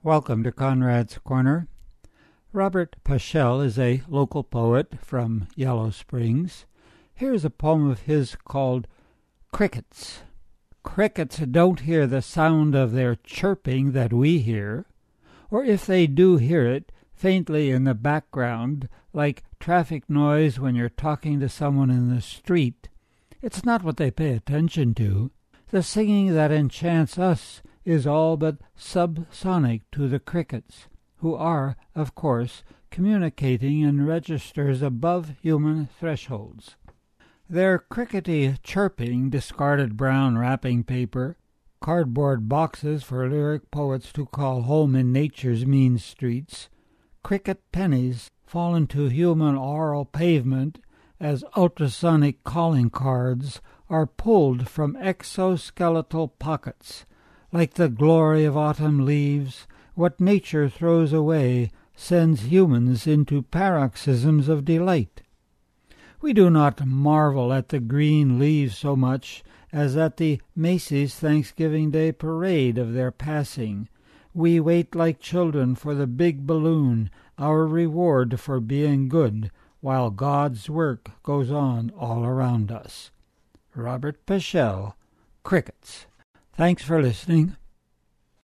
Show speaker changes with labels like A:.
A: Welcome to Conrad's Corner. Robert Paschal is a local poet from Yellow Springs. Here's a poem of his called Crickets. Crickets don't hear the sound of their chirping that we hear, or if they do hear it, faintly in the background, like traffic noise when you're talking to someone in the street. It's not what they pay attention to. The singing that enchants us is all but subsonic to the crickets, who are, of course, communicating in registers above human thresholds. Their crickety chirping discarded brown wrapping paper, cardboard boxes for lyric poets to call home in nature's mean streets, cricket pennies fall into human oral pavement as ultrasonic calling cards are pulled from exoskeletal pockets. Like the glory of autumn leaves, what nature throws away sends humans into paroxysms of delight. We do not marvel at the green leaves so much as at the Macy's Thanksgiving Day parade of their passing. We wait like children for the big balloon, our reward for being good, while God's work goes on all around us. Robert Paschal, Crickets. Thanks for listening.